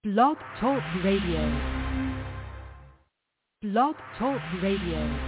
Blog Talk Radio. Blog Talk Radio.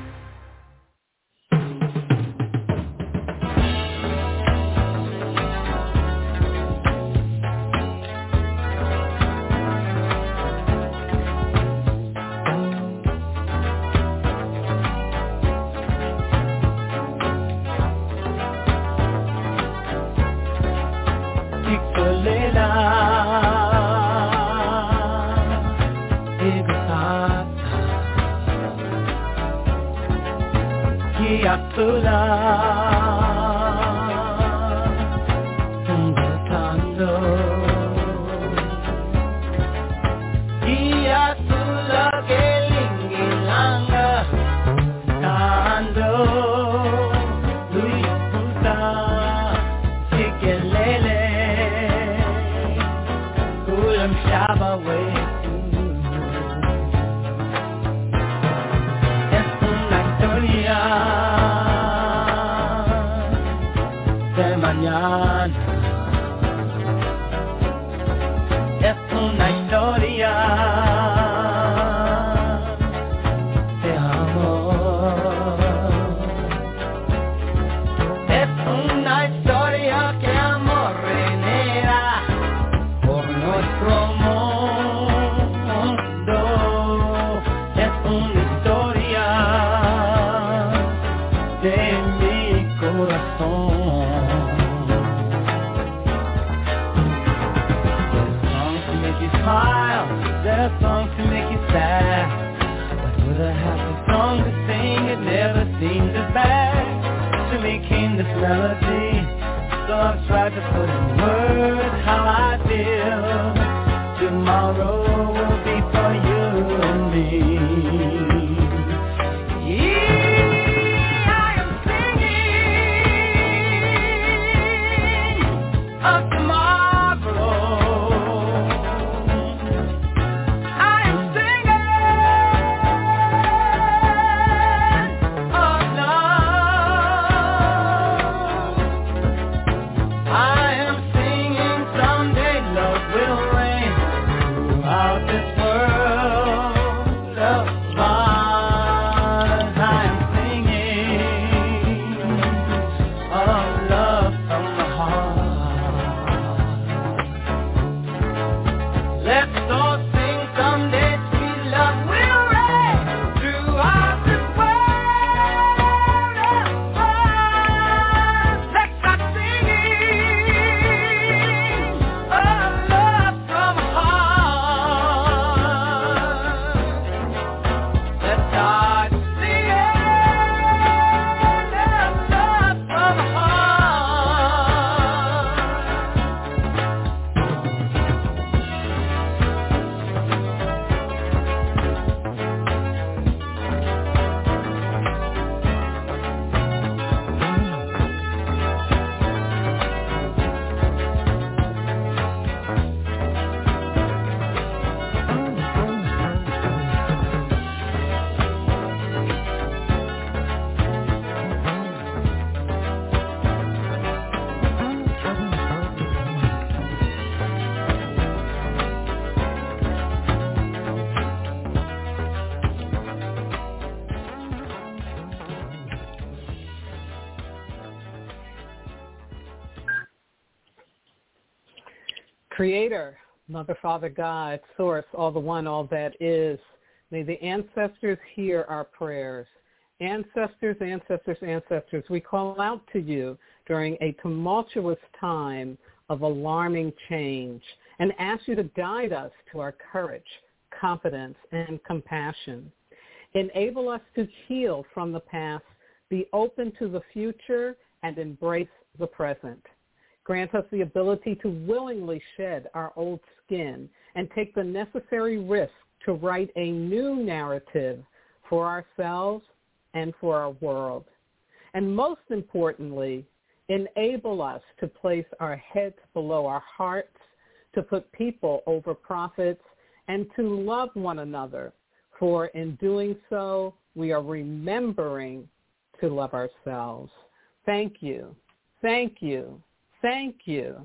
Creator, Mother, Father, God, Source, all the one, all that is. May the ancestors hear our prayers. Ancestors, ancestors, ancestors, we call out to you during a tumultuous time of alarming change and ask you to guide us to our courage, confidence, and compassion. Enable us to heal from the past, be open to the future, and embrace the present. Grant us the ability to willingly shed our old skin and take the necessary risk to write a new narrative for ourselves and for our world. And most importantly, enable us to place our heads below our hearts, to put people over profits, and to love one another. For in doing so, we are remembering to love ourselves. Thank you. Thank you. Thank you.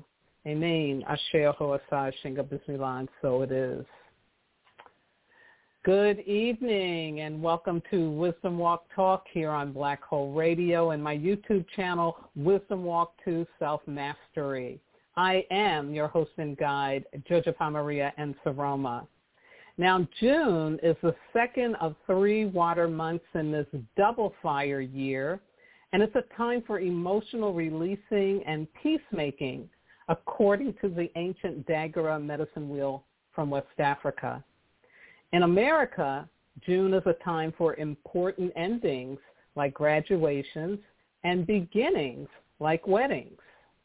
Amen. Asher Ho'asai Shinga Bismillah, so it is. Good evening and welcome to Wisdom Walk Talk here on Black Hole Radio and my YouTube channel, Wisdom Walk to Self-Mastery. I am your host and guide, Josefa Maria Ensaroma. Now, June is the second of 3 water months in this double fire year, and it's a time for emotional releasing and peacemaking, according to the ancient Dagara medicine wheel from West Africa. In America, June is a time for important endings like graduations and beginnings like weddings.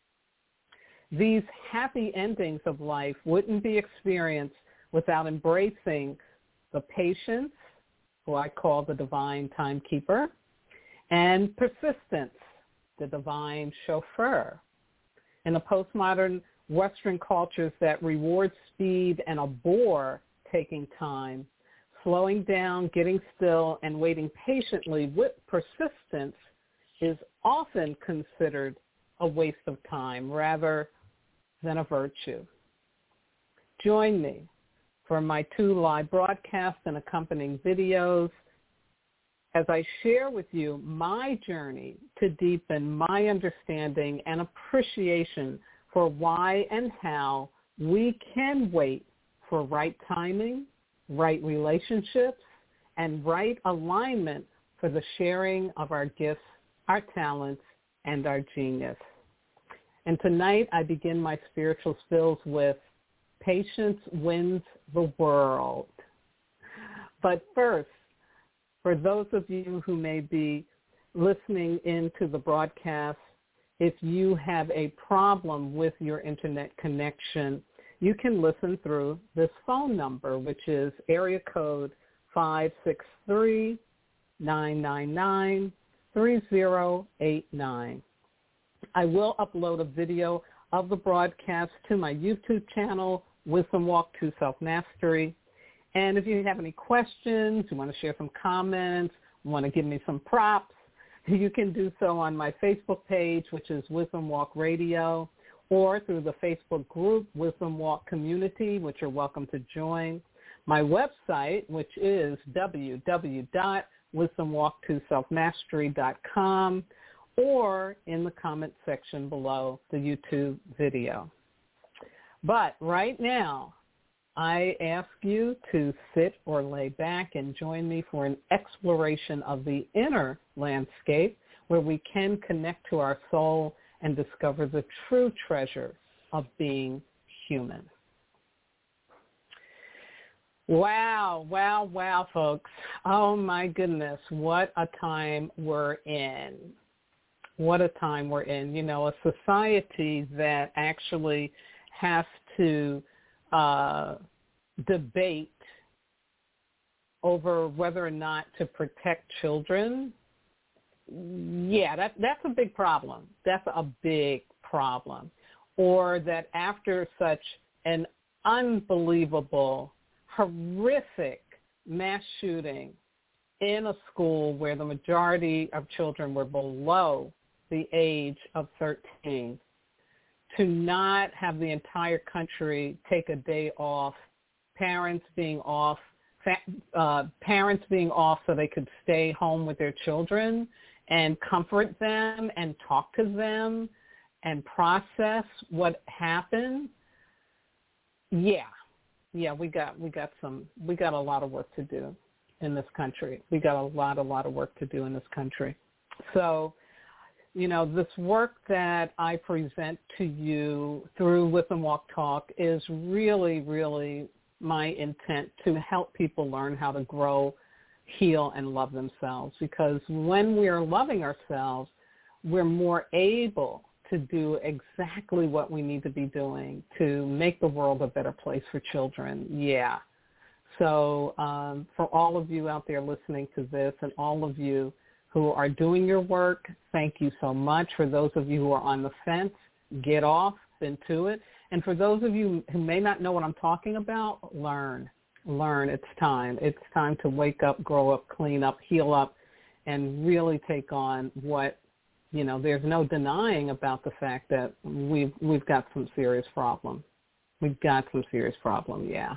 These happy endings of life wouldn't be experienced without embracing the patience, who I call the divine timekeeper, and persistence, the divine chauffeur. In the postmodern Western cultures that reward speed and abhor taking time, slowing down, getting still, and waiting patiently with persistence is often considered a waste of time rather than a virtue. Join me for my 2 live broadcasts and accompanying videos as I share with you my journey to deepen my understanding and appreciation for why and how we can wait for right timing, right relationships, and right alignment for the sharing of our gifts, our talents, and our genius. And tonight I begin my spiritual spills with Patience Wins the World. But first, for those of you who may be listening into the broadcast, if you have a problem with your internet connection, you can listen through this phone number, which is area code 563-999-3089. I will upload a video of the broadcast to my YouTube channel, Wisdom Walk to Self-Mastery. And if you have any questions, you want to share some comments, you want to give me some props, you can do so on my Facebook page, which is Wisdom Walk Radio, or through the Facebook group, Wisdom Walk Community, which you're welcome to join. My website, which is www.wisdomwalktoselfmastery.com, or in the comment section below the YouTube video. But right now, I ask you to sit or lay back and join me for an exploration of the inner landscape where we can connect to our soul and discover the true treasure of being human. Wow, wow, wow, folks. Oh, my goodness, what a time we're in. What a time we're in. You know, a society that actually has to debate over whether or not to protect children. Yeah, that's a big problem. That's a big problem. Or that after such an unbelievable, horrific mass shooting in a school where the majority of children were below the age of 13, to not have the entire country take a day off, parents being off so they could stay home with their children and comfort them and talk to them and process what happened. Yeah, we got a lot of work to do in this country. We got a lot of work to do in this country. So, you know, this work that I present to you through Wisdom Walk Talk is really, really my intent to help people learn how to grow, heal, and love themselves. Because when we are loving ourselves, we're more able to do exactly what we need to be doing to make the world a better place for children. Yeah. So for all of you out there listening to this and all of you who are doing your work, thank you so much. For those of you who are on the fence, get off into it. And for those of you who may not know what I'm talking about, learn. It's time. It's time to wake up, grow up, clean up, heal up, and really take on what there's no denying about the fact that we've got some serious problem. We've got some serious problem, yeah.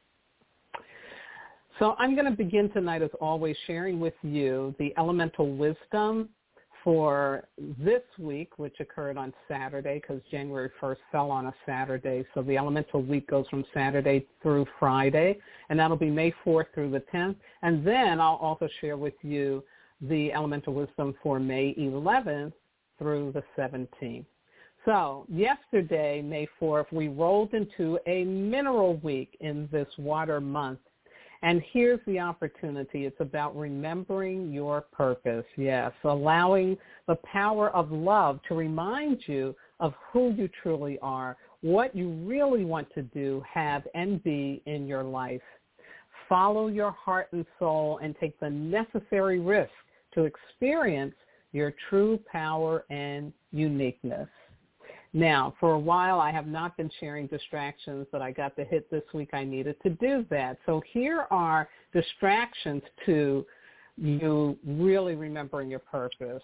So I'm going to begin tonight, as always, sharing with you the elemental wisdom for this week, which occurred on Saturday, because January 1st fell on a Saturday. So the elemental week goes from Saturday through Friday, and that'll be May 4th through the 10th. And then I'll also share with you the elemental wisdom for May 11th through the 17th. So yesterday, May 4th, we rolled into a mineral week in this water month. And here's the opportunity. It's about remembering your purpose. Yes, allowing the power of love to remind you of who you truly are, what you really want to do, have, and be in your life. Follow your heart and soul and take the necessary risk to experience your true power and uniqueness. Now, for a while, I have not been sharing distractions, but I got the hit this week. I needed to do that. So here are distractions to you really remembering your purpose.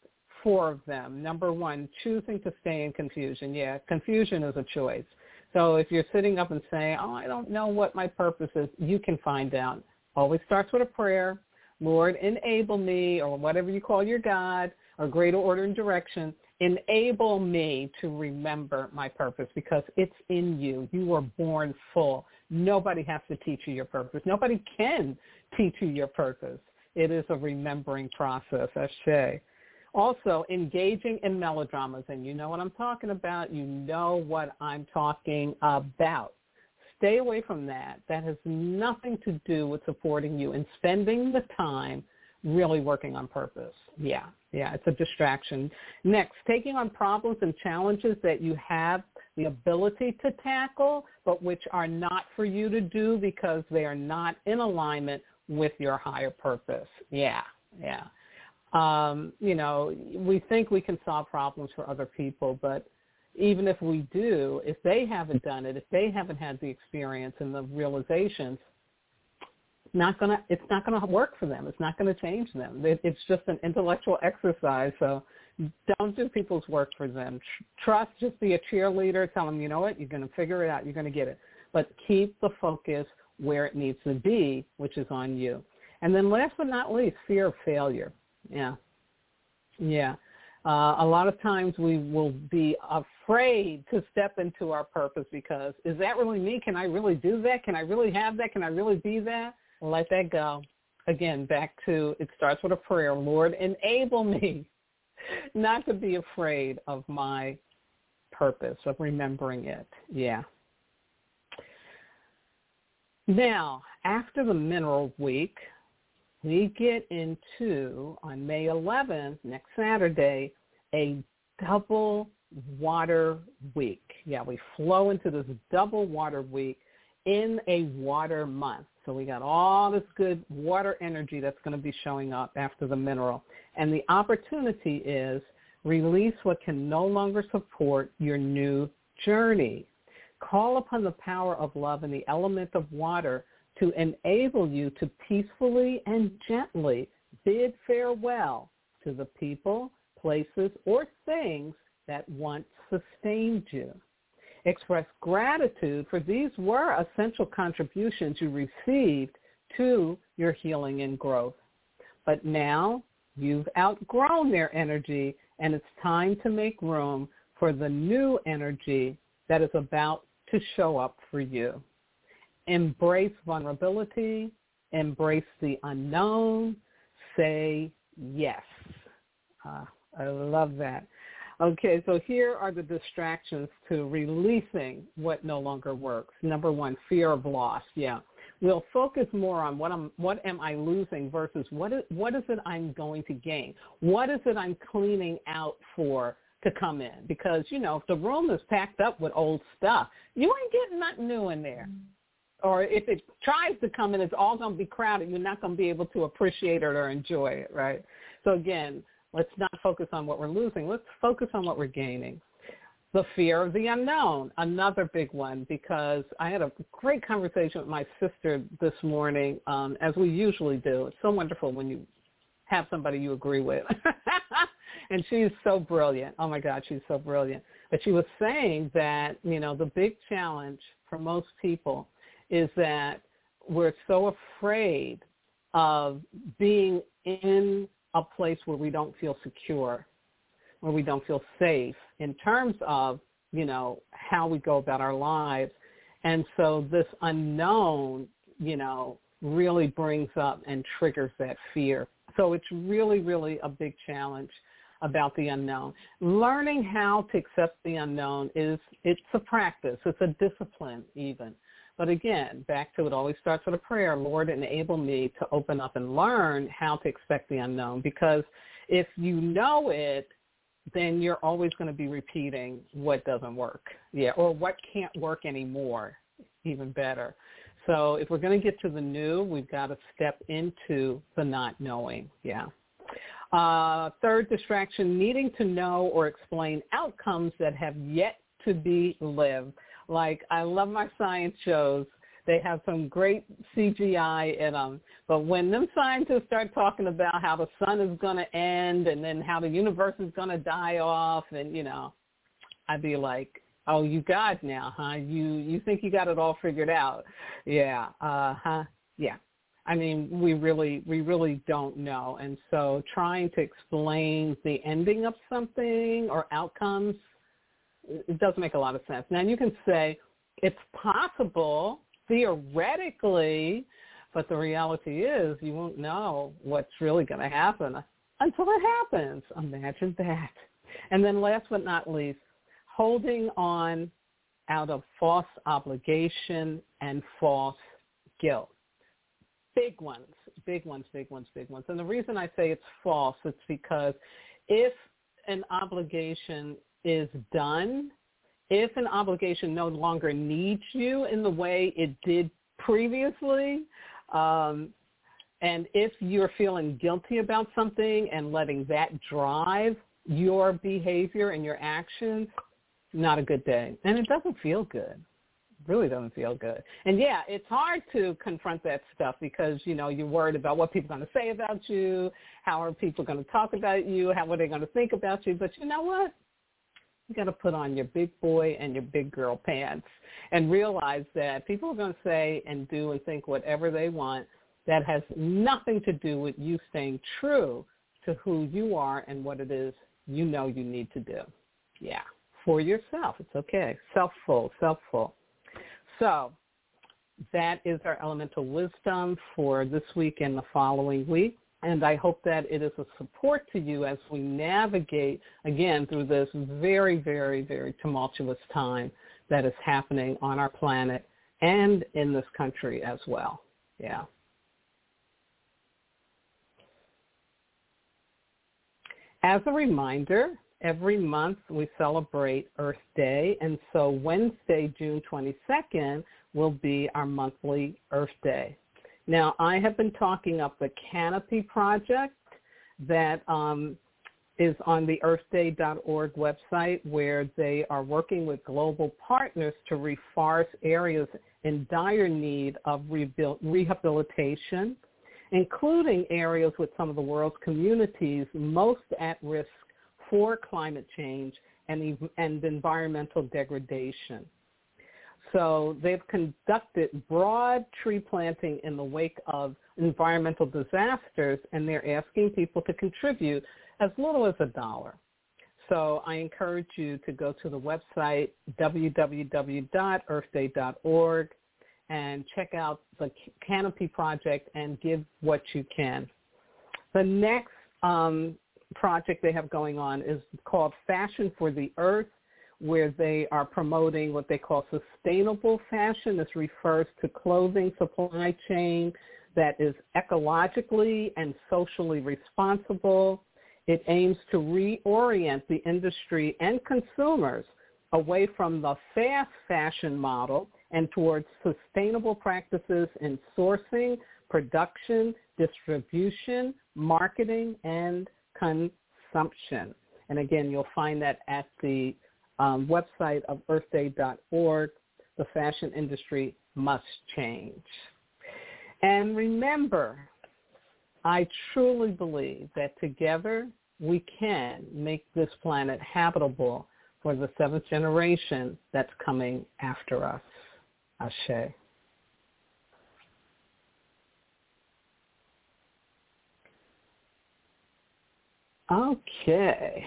4 of them. Number 1, choosing to stay in confusion. Yeah, confusion is a choice. So if you're sitting up and saying, I don't know what my purpose is, you can find out. Always starts with a prayer. Lord, enable me, or whatever you call your God, or greater order and direction. Enable me to remember my purpose, because it's in you. You were born full. Nobody has to teach you your purpose. Nobody can teach you your purpose. It is a remembering process, Ashe. Also, engaging in melodramas, and you know what I'm talking about. You know what I'm talking about. Stay away from that. That has nothing to do with supporting you and spending the time really working on purpose. Yeah, it's a distraction. Next, taking on problems and challenges that you have the ability to tackle, but which are not for you to do because they are not in alignment with your higher purpose. Yeah. We think we can solve problems for other people, but even if we do, if they haven't done it, if they haven't had the experience and the realizations, it's not going to work for them. It's not going to change them. It's just an intellectual exercise. So don't do people's work for them. Trust, just be a cheerleader. Tell them, you know what, you're going to figure it out. You're going to get it. But keep the focus where it needs to be, which is on you. And then last but not least, fear of failure. Yeah. A lot of times we will be afraid to step into our purpose because, is that really me? Can I really do that? Can I really have that? Can I really be that? Let that go. Again, back to, it starts with a prayer. Lord, enable me not to be afraid of my purpose, of remembering it. Yeah. Now, after the mineral week, we get into, on May 11th, next Saturday, a double water week. Yeah, we flow into this double water week in a water month. So we got all this good water energy that's going to be showing up after the mineral. And the opportunity is release what can no longer support your new journey. Call upon the power of love and the element of water to enable you to peacefully and gently bid farewell to the people, places, or things that once sustained you. Express gratitude for these were essential contributions you received to your healing and growth. But now you've outgrown their energy, and it's time to make room for the new energy that is about to show up for you. Embrace vulnerability, embrace the unknown, say yes. I love that. Okay, so here are the distractions to releasing what no longer works. Number 1, fear of loss. Yeah, we'll focus more on what am I losing versus what is it I'm going to gain? What is it I'm cleaning out for to come in? Because, if the room is packed up with old stuff, you ain't getting nothing new in there. Or if it tries to come in, it's all going to be crowded. You're not going to be able to appreciate it or enjoy it, right? So again, let's not focus on what we're losing. Let's focus on what we're gaining. The fear of the unknown, another big one, because I had a great conversation with my sister this morning, as we usually do. It's so wonderful when you have somebody you agree with. And she's so brilliant. Oh, my God, she's so brilliant. But she was saying that, the big challenge for most people is that we're so afraid of being in a place where we don't feel secure, where we don't feel safe in terms of, how we go about our lives. And so this unknown, really brings up and triggers that fear. So it's really, really a big challenge about the unknown. Learning how to accept the unknown it's a practice. It's a discipline even. But again, back to it always starts with a prayer. Lord, enable me to open up and learn how to expect the unknown. Because if you know it, then you're always going to be repeating what doesn't work. Yeah, or what can't work anymore, even better. So if we're going to get to the new, we've got to step into the not knowing. Yeah. Third distraction, needing to know or explain outcomes that have yet to be lived. Like, I love my science shows. They have some great CGI in them. But when them scientists start talking about how the sun is going to end and then how the universe is going to die off, and, I'd be like, oh, you got it now, huh? You think you got it all figured out. Yeah. Yeah. I mean, we really don't know. And so trying to explain the ending of something or outcomes, it doesn't make a lot of sense. Now, you can say it's possible, theoretically, but the reality is you won't know what's really going to happen until it happens. Imagine that. And then last but not least, holding on out of false obligation and false guilt. Big ones. And the reason I say it's false, it's because if an obligation is done, if an obligation no longer needs you in the way it did previously, and if you're feeling guilty about something and letting that drive your behavior and your actions, not a good day. And it doesn't feel good. Really doesn't feel good. And yeah, it's hard to confront that stuff because, you're worried about what people are going to say about you, how are people going to talk about you, how are they going to think about you. But you know what? You got to put on your big boy and your big girl pants and realize that people are going to say and do and think whatever they want. That has nothing to do with you staying true to who you are and what it is you need to do. Yeah, for yourself. It's okay. Self-full. So that is our elemental wisdom for this week and the following week. And I hope that it is a support to you as we navigate, again, through this very, very, very tumultuous time that is happening on our planet and in this country as well. Yeah. As a reminder, every month we celebrate Earth Day, and so Wednesday, June 22nd, will be our monthly Earth Day. Now, I have been talking up the Canopy Project that is on the earthday.org website, where they are working with global partners to reforest areas in dire need of rehabilitation, including areas with some of the world's communities most at risk for climate change and environmental degradation. So they've conducted broad tree planting in the wake of environmental disasters, and they're asking people to contribute as little as $1. So I encourage you to go to the website, www.earthday.org, and check out the Canopy Project and give what you can. The next project they have going on is called Fashion for the Earth, where they are promoting what they call sustainable fashion. This refers to clothing supply chain that is ecologically and socially responsible. It aims to reorient the industry and consumers away from the fast fashion model and towards sustainable practices in sourcing, production, distribution, marketing, and consumption. And again, you'll find that at the website of earthday.org. The fashion industry must change. And remember, I truly believe that together we can make this planet habitable for the seventh generation that's coming after us. Ashe. Okay.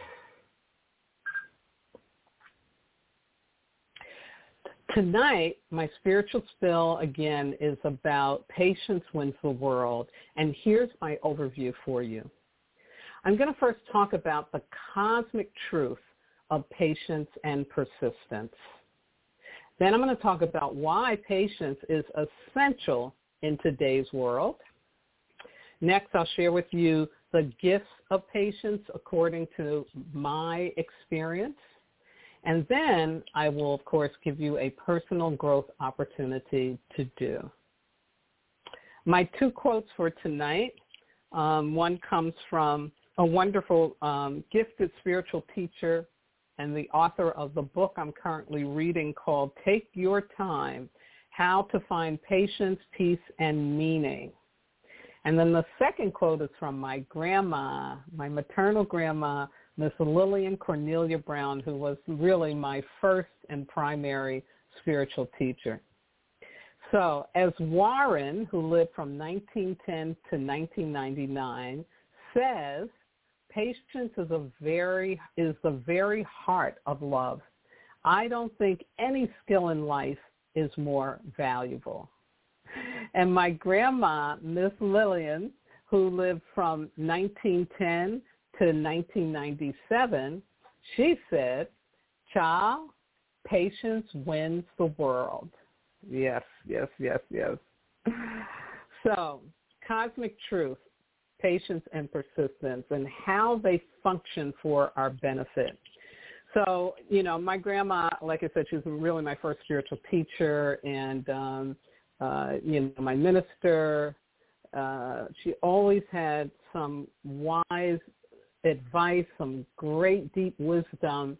Tonight, my spiritual spill, again, is about patience wins the world. And here's my overview for you. I'm going to first talk about the cosmic truth of patience and persistence. Then I'm going to talk about why patience is essential in today's world. Next, I'll share with you the gifts of patience according to my experience. And then I will, of course, give you a personal growth opportunity to do. My two quotes for tonight, one comes from a wonderful gifted spiritual teacher and the author of the book I'm currently reading called Take Your Time, How to Find Patience, Peace, and Meaning. And then the second quote is from my grandma, my maternal grandma, Miss Lillian Cornelia Brown, who was really my first and primary spiritual teacher. So as Warren, who lived from 1910 to 1999, says, patience is the very heart of love. I don't think any skill in life is more valuable. And my grandma, Miss Lillian, who lived from 1910 to 1997, she said, "Child, patience wins the world." Yes, yes, yes, yes. So, cosmic truth, patience and persistence, and how they function for our benefit. So, my grandma, like I said, she was really my first spiritual teacher and, my minister. She always had some wise advice, some great deep wisdom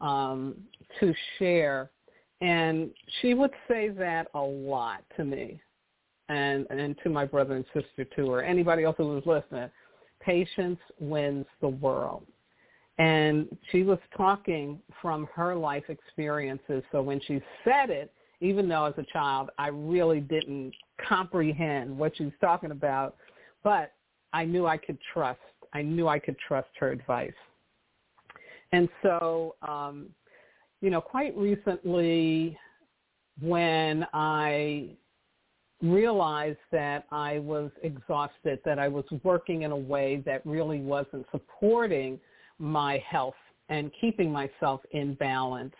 to share. And she would say that a lot to me and to my brother and sister too, or anybody else who was listening. Patience wins the world. And she was talking from her life experiences. So when she said it, even though as a child I really didn't comprehend what she was talking about, but I knew I could trust. I knew I could trust her advice. And so, quite recently when I realized that I was exhausted, that I was working in a way that really wasn't supporting my health and keeping myself in balance,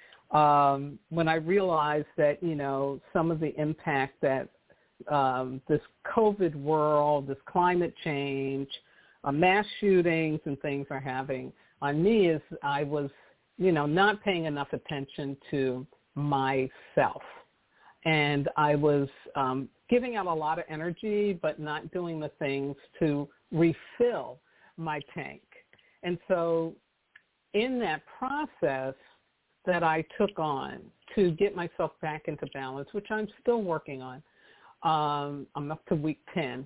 when I realized that, some of the impact that this COVID world, this climate change, mass shootings and things are having on me, is I was, not paying enough attention to myself. And I was giving out a lot of energy, but not doing the things to refill my tank. And so in that process that I took on to get myself back into balance, which I'm still working on, I'm up to week 10,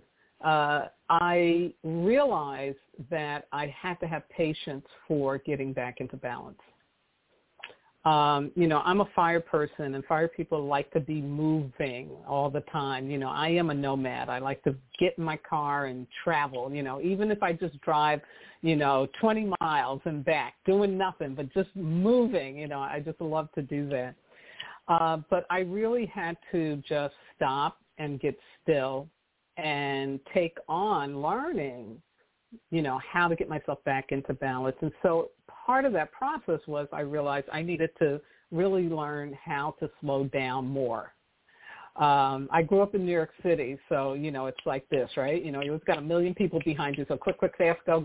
I realized that I had to have patience for getting back into balance. I'm a fire person, and fire people like to be moving all the time. I am a nomad. I like to get in my car and travel, even if I just drive, 20 miles and back, doing nothing, but just moving, I just love to do that. But I really had to just stop and get still and take on learning, how to get myself back into balance. And so part of that process was I realized I needed to really learn how to slow down more. I grew up in New York City, so, it's like this, right? You've got a million people behind you, so quick, fast, go,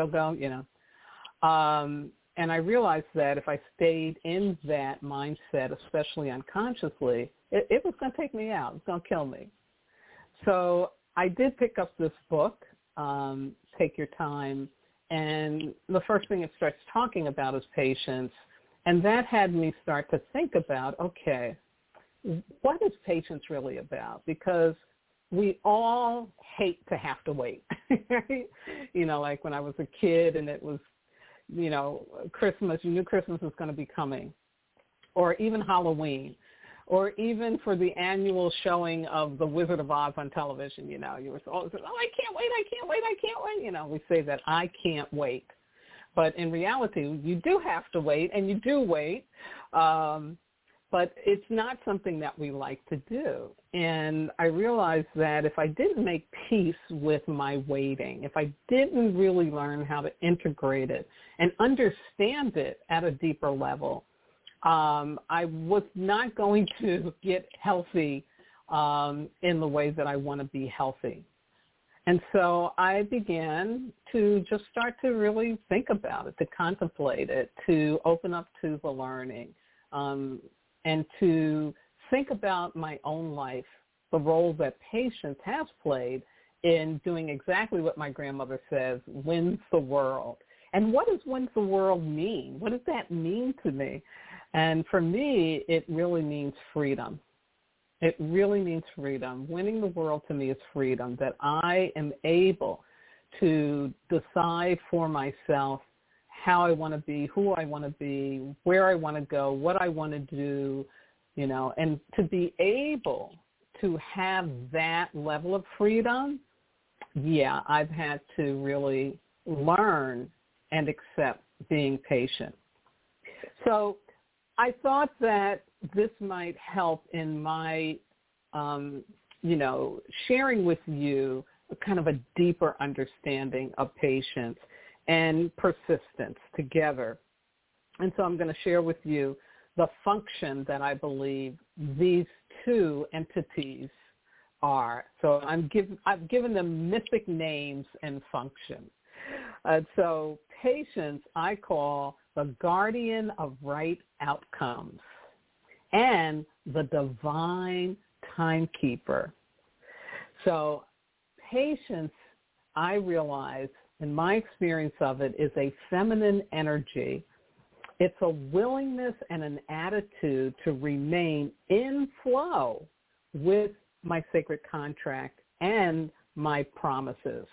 and I realized that if I stayed in that mindset, especially unconsciously, it was going to take me out. It was going to kill me. So I did pick up this book, Take Your Time, and the first thing it starts talking about is patience. And that had me start to think about, okay, what is patience really about? Because we all hate to have to wait, right? You know, like when I was a kid and it was, you know, Christmas, you knew Christmas was going to be coming, or even Halloween, or even for the annual showing of The Wizard of Oz on television, you know, you were always, oh, I can't wait, you know, we say that, I can't wait. But in reality, you do have to wait, and you do wait, but it's not something that we like to do. And I realized that if I didn't make peace with my waiting, if I didn't really learn how to integrate it and understand it at a deeper level, I was not going to get healthy in the way that I want to be healthy. And so I began to just start to really think about it, to contemplate it, to open up to the learning, and to think about my own life, the role that patience has played in doing exactly what my grandmother says, wins the world. And what does wins the world mean? What does that mean to me? And for me, it really means freedom. It really means freedom. Winning the world to me is freedom, that I am able to decide for myself how I want to be, who I want to be, where I want to go, what I want to do, you know, and to be able to have that level of freedom, yeah, I've had to really learn and accept being patient. So I thought that this might help in my, you know, sharing with you kind of a deeper understanding of patience and persistence together. And so I'm going to share with you the function that I believe these two entities are. So I've given them mythic names and function. So patience I call the guardian of right outcomes and the divine timekeeper. So patience, I realize, in my experience of it, is a feminine energy. It's a willingness and an attitude to remain in flow with my sacred contract and my promises.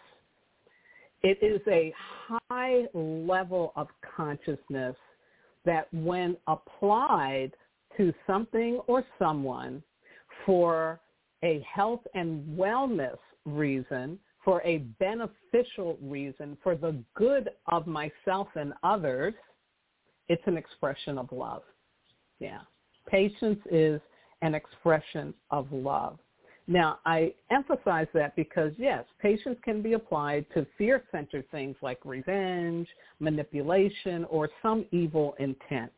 It is a high level of consciousness that when applied to something or someone for a health and wellness reason, for a beneficial reason, for the good of myself and others, it's an expression of love. Yeah. Patience is an expression of love. Now, I emphasize that because, yes, patience can be applied to fear-centered things like revenge, manipulation, or some evil intent.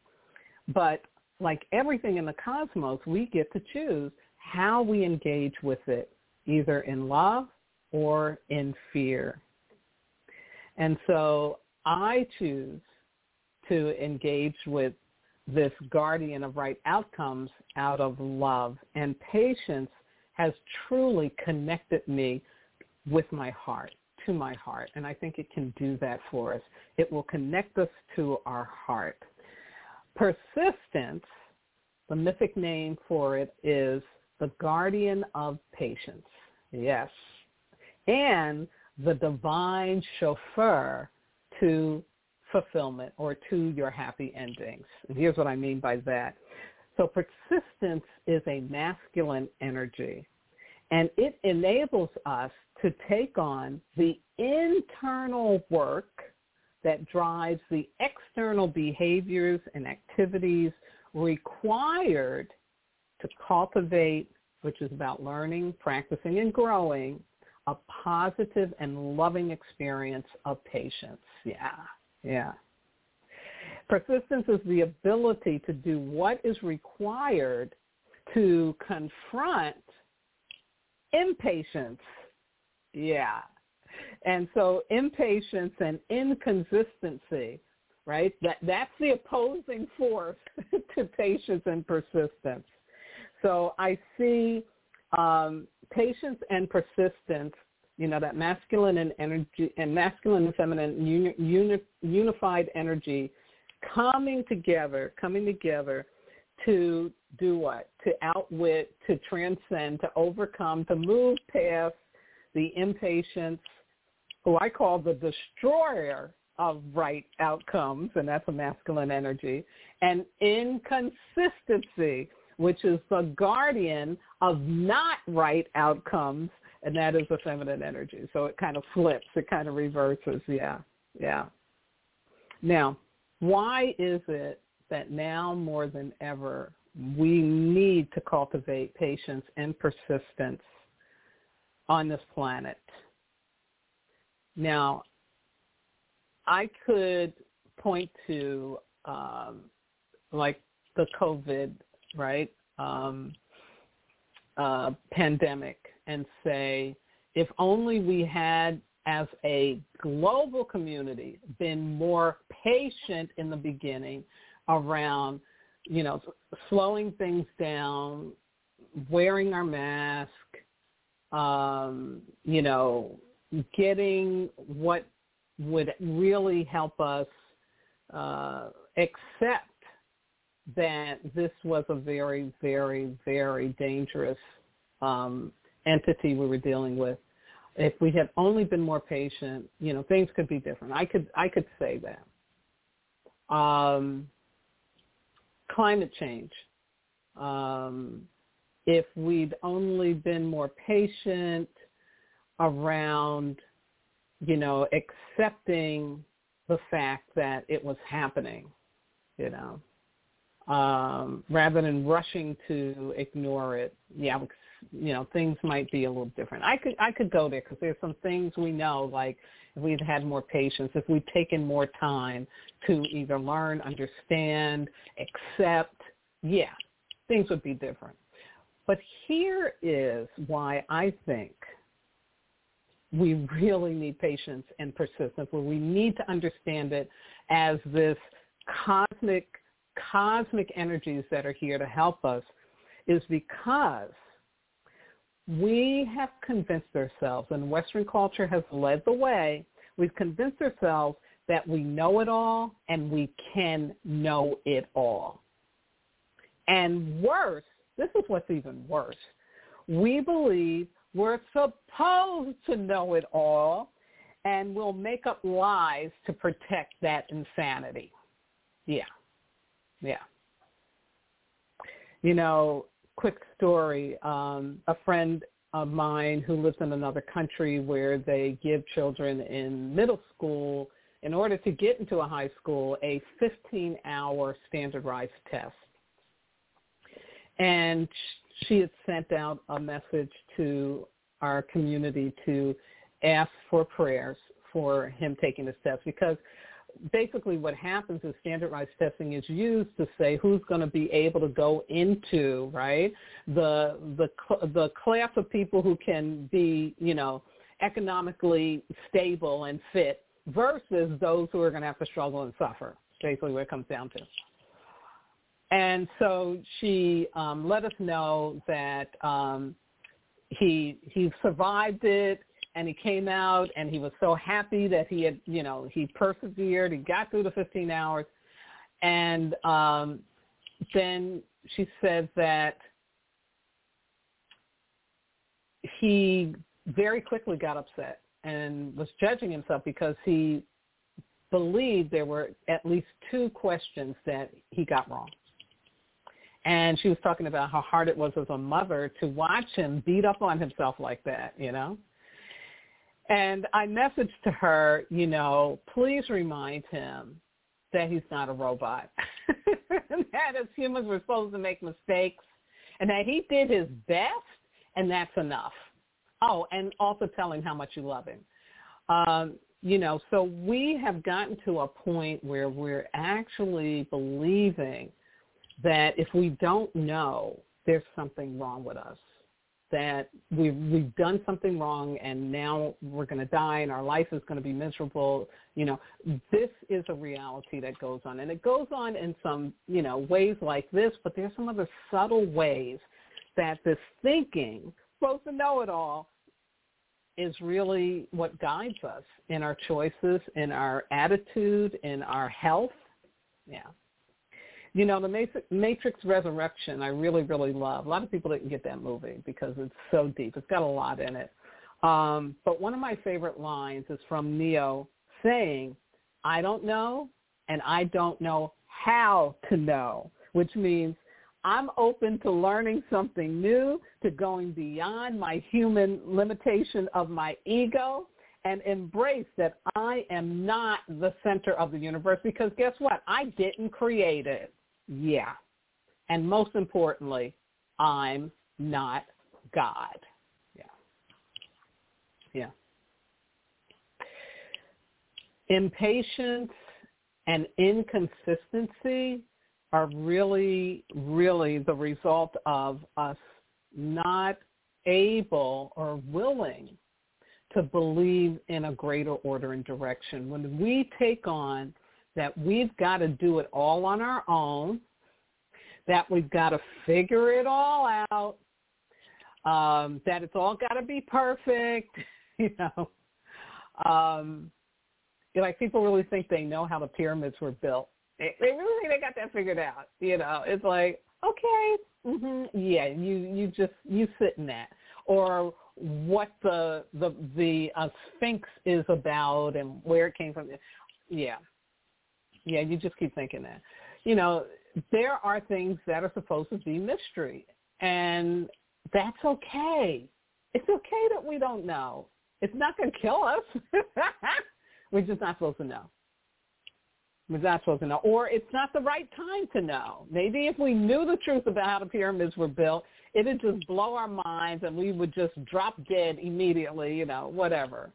But like everything in the cosmos, we get to choose how we engage with it, either in love or in fear. And so I choose to engage with this guardian of right outcomes out of love. And patience has truly connected me with my heart, to my heart. And I think it can do that for us. It will connect us to our heart. Persistence, the mythic name for it, is the guardian of patience. Yes. And the divine chauffeur to fulfillment or to your happy endings. And here's what I mean by that. So persistence is a masculine energy, and it enables us to take on the internal work that drives the external behaviors and activities required to cultivate, which is about learning, practicing, and growing, a positive and loving experience of patience. Yeah. Persistence is the ability to do what is required to confront impatience. Yeah. And so impatience and inconsistency, right? That's the opposing force to patience and persistence. So I see patience and persistence, you know, that masculine and energy and masculine and feminine unified energy coming together to do what? To outwit, to transcend, to overcome, to move past the impatience, who I call the destroyer of right outcomes, and that's a masculine energy, and inconsistency, which is the guardian of not right outcomes, and that is a feminine energy. So it kind of flips, it kind of reverses, yeah. Now, why is it that now more than ever we need to cultivate patience and persistence on this planet? Now, I could point to like the COVID, right, pandemic, and say, if only we had, as a global community, been more patient in the beginning around, slowing things down, wearing our mask, getting what would really help us accept that this was a very, very, very dangerous entity we were dealing with. If we had only been more patient, things could be different. I could say that. Climate change. If we'd only been more patient around, accepting the fact that it was happening, rather than rushing to ignore it. Things might be a little different. I could go there because there's some things we know, like if we'd had more patience, if we'd taken more time to either learn, understand, accept, things would be different. But here is why I think we really need patience and persistence, where we need to understand it as this cosmic energies that are here to help us, is because we have convinced ourselves, and Western culture has led the way, we've convinced ourselves that we know it all and we can know it all. And worse, this is what's even worse, we believe we're supposed to know it all, and we'll make up lies to protect that insanity. Yeah. Quick story, a friend of mine who lives in another country where they give children in middle school, in order to get into a high school, a 15-hour standardized test. And she had sent out a message to our community to ask for prayers for him taking this test, because basically what happens is standardized testing is used to say who's going to be able to go into, right, the class of people who can be, economically stable and fit versus those who are going to have to struggle and suffer, basically what it comes down to. And so she let us know that he survived it, and he came out, and he was so happy that he had, he persevered, he got through the 15 hours. And then she said that he very quickly got upset and was judging himself because he believed there were at least 2 questions that he got wrong. And she was talking about how hard it was as a mother to watch him beat up on himself like that, And I messaged to her, please remind him that he's not a robot, that as humans we're supposed to make mistakes, and that he did his best, and that's enough. Oh, and also tell him how much you love him. So we have gotten to a point where we're actually believing that if we don't know, there's something wrong with us, that we've done something wrong and now we're going to die and our life is going to be miserable. This is a reality that goes on. And it goes on in some, ways like this, but there's some other subtle ways that this thinking, supposed to know it all, is really what guides us in our choices, in our attitude, in our health. Yeah. You know, the Matrix Resurrection, I really, really love. A lot of people didn't get that movie because it's so deep. It's got a lot in it. But one of my favorite lines is from Neo saying, I don't know, and I don't know how to know, which means I'm open to learning something new, to going beyond my human limitation of my ego, and embrace that I am not the center of the universe, because guess what? I didn't create it. Yeah. And most importantly, I'm not God. Yeah. Yeah. Impatience and inconsistency are really, really the result of us not able or willing to believe in a greater order and direction. When we take on that we've got to do it all on our own, that we've got to figure it all out, that it's all got to be perfect, like people really think they know how the pyramids were built. They really think they got that figured out. It's like, okay, yeah, you sit in that, or what the Sphinx is about and where it came from. Yeah, you just keep thinking that. There are things that are supposed to be mystery, and that's okay. It's okay that we don't know. It's not going to kill us. We're just not supposed to know. We're not supposed to know. Or it's not the right time to know. Maybe if we knew the truth about how the pyramids were built, it would just blow our minds and we would just drop dead immediately, whatever.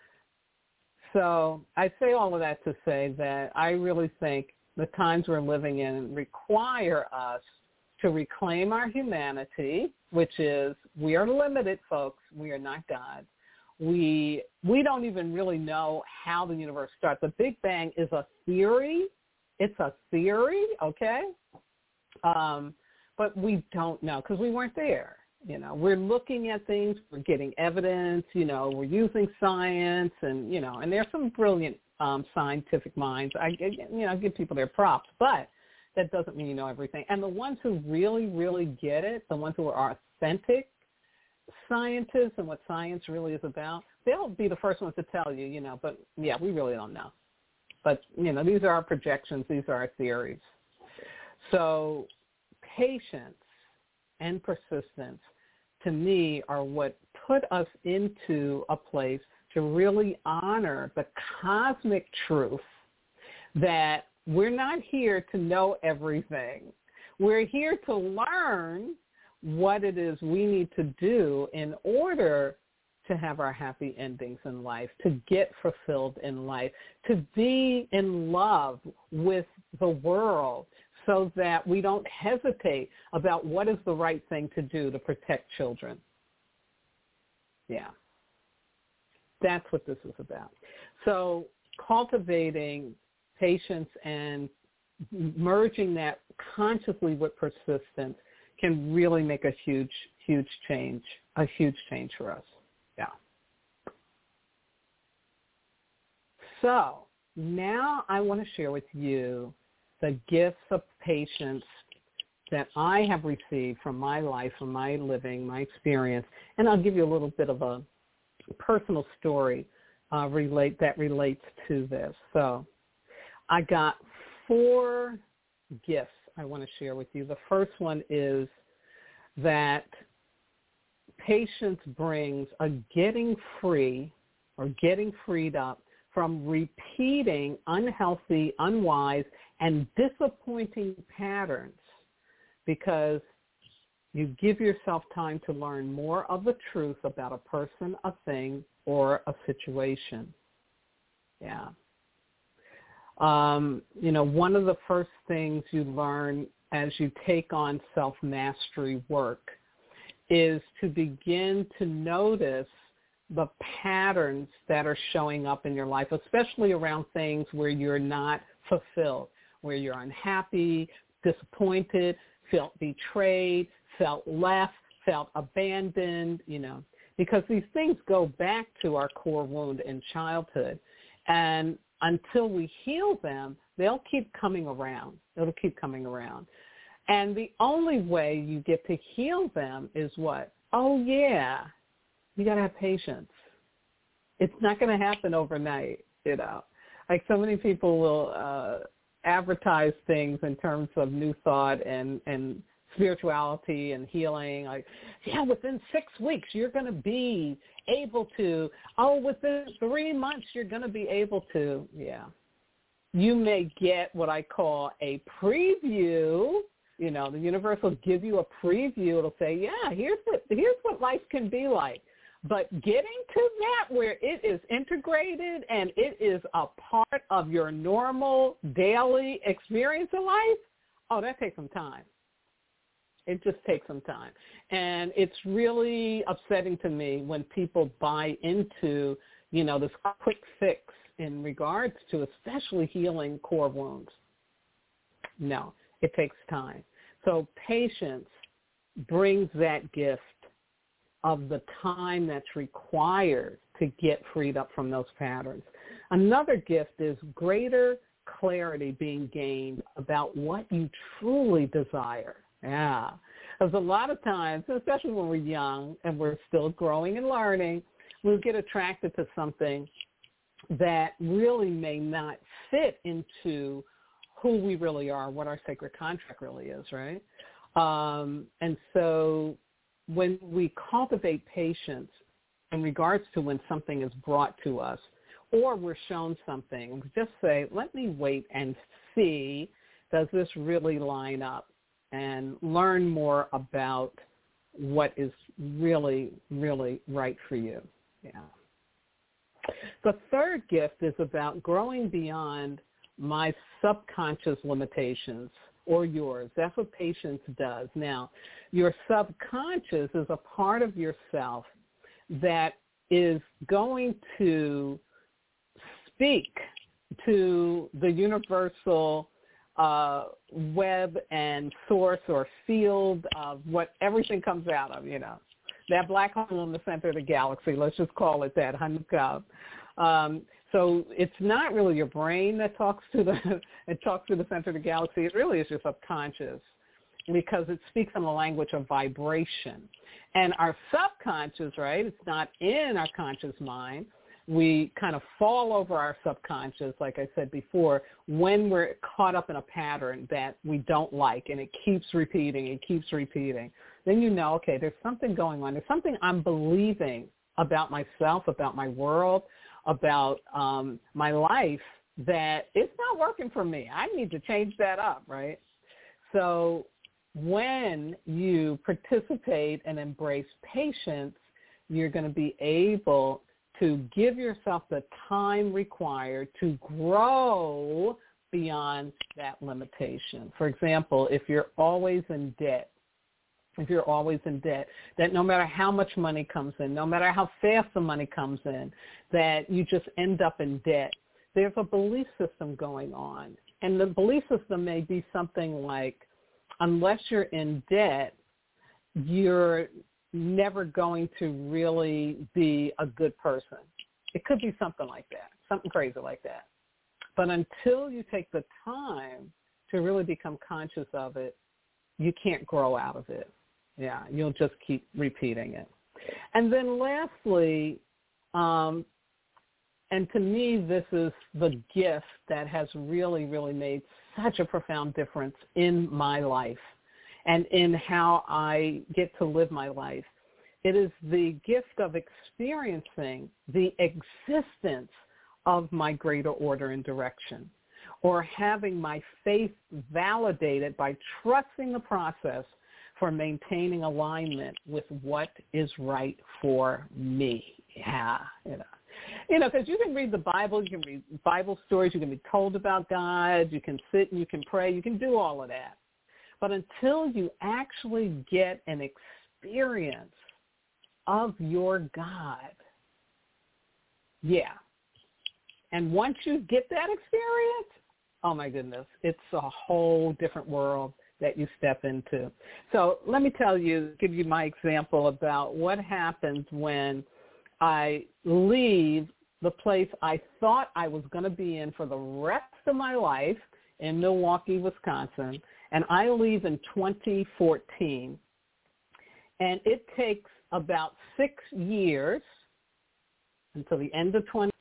So I say all of that to say that I really think the times we're living in require us to reclaim our humanity, which is we are limited, folks. We are not God. We don't even really know how the universe starts. The Big Bang is a theory. It's a theory, okay? But we don't know because we weren't there. We're looking at things. We're getting evidence. We're using science, and and there's some brilliant scientific minds. I give people their props, but that doesn't mean you know everything. And the ones who really, really get it, the ones who are authentic scientists and what science really is about, they'll be the first ones to tell you, but yeah, we really don't know. But, these are our projections. These are our theories. So patience and persistence, to me, are what put us into a place to really honor the cosmic truth that we're not here to know everything. We're here to learn what it is we need to do in order to have our happy endings in life, to get fulfilled in life, to be in love with the world so that we don't hesitate about what is the right thing to do to protect children. Yeah. That's what this is about. So cultivating patience and merging that consciously with persistence can really make a huge change for us. Yeah. So now I want to share with you the gifts of patience that I have received from my life, from my living, my experience, and I'll give you a little bit of a personal story that relates to this. So I got 4 gifts I want to share with you. The first one is that patience brings a getting free or getting freed up from repeating unhealthy, unwise, and disappointing patterns, because you give yourself time to learn more of the truth about a person, a thing, or a situation. Yeah. One of the first things you learn as you take on self-mastery work is to begin to notice the patterns that are showing up in your life, especially around things where you're not fulfilled, where you're unhappy, disappointed, felt betrayed, felt left, felt abandoned, because these things go back to our core wound in childhood. And until we heal them, they'll keep coming around. It'll keep coming around. And the only way you get to heal them is what? Oh, yeah, you got to have patience. It's not going to happen overnight, you know. Like so many people will advertise things in terms of new thought and spirituality and healing. Like, yeah, within 6 weeks you're going to be able to. Oh, within 3 months you're going to be able to. Yeah. You may get what I call a preview. You know, the universe will give you a preview. It'll say, yeah, here's what life can be like. But getting to that where it is integrated and it is a part of your normal daily experience in life, oh, that takes some time. It just takes some time. And it's really upsetting to me when people buy into, you know, this quick fix in regards to especially healing core wounds. No, it takes time. So patience brings that gift of the time that's required to get freed up from those patterns. Another gift is greater clarity being gained about what you truly desire. Yeah. Because a lot of times, especially when we're young and we're still growing and learning, we'll get attracted to something that really may not fit into who we really are, what our sacred contract really is, right? And so when we cultivate patience in regards to when something is brought to us or we're shown something, just say, let me wait and see, does this really line up? And learn more about what is really, really right for you. Yeah. The third gift is about growing beyond my subconscious limitations or yours. That's what patience does. Now, your subconscious is a part of yourself that is going to speak to the universal web and source or field of what everything comes out of, you know. That black hole in the center of the galaxy, let's just call it that, Hanukkah. So it's not really your brain that talks to the center of the galaxy. It really is your subconscious because it speaks in the language of vibration. And our subconscious, right, it's not in our conscious mind. We kind of fall over our subconscious, like I said before, when we're caught up in a pattern that we don't like and it keeps repeating. Then you know, okay, there's something going on. There's something I'm believing about myself, about my world, about my life that it's not working for me. I need to change that up, right? So when you participate and embrace patience, you're going to be able to give yourself the time required to grow beyond that limitation. For example, if you're always in debt, that no matter how much money comes in, no matter how fast the money comes in, that you just end up in debt, there's a belief system going on. And the belief system may be something like, unless you're in debt, you're never going to really be a good person. It could be something like that, something crazy like that. But until you take the time to really become conscious of it, you can't grow out of it. Yeah, you'll just keep repeating it. And then lastly, and to me, this is the gift that has really, really made such a profound difference in my life and in how I get to live my life. It is the gift of experiencing the existence of my greater order and direction, or having my faith validated by trusting the process for maintaining alignment with what is right for me. Yeah, because you can read the Bible, you can read Bible stories, you can be told about God, you can sit and you can pray, you can do all of that. But until you actually get an experience of your God, yeah. And once you get that experience, oh my goodness, it's a whole different world that you step into. So let me give you my example about what happens when I leave the place I thought I was going to be in for the rest of my life in Milwaukee, Wisconsin, and I leave in 2014. And it takes about 6 years until the end of 20.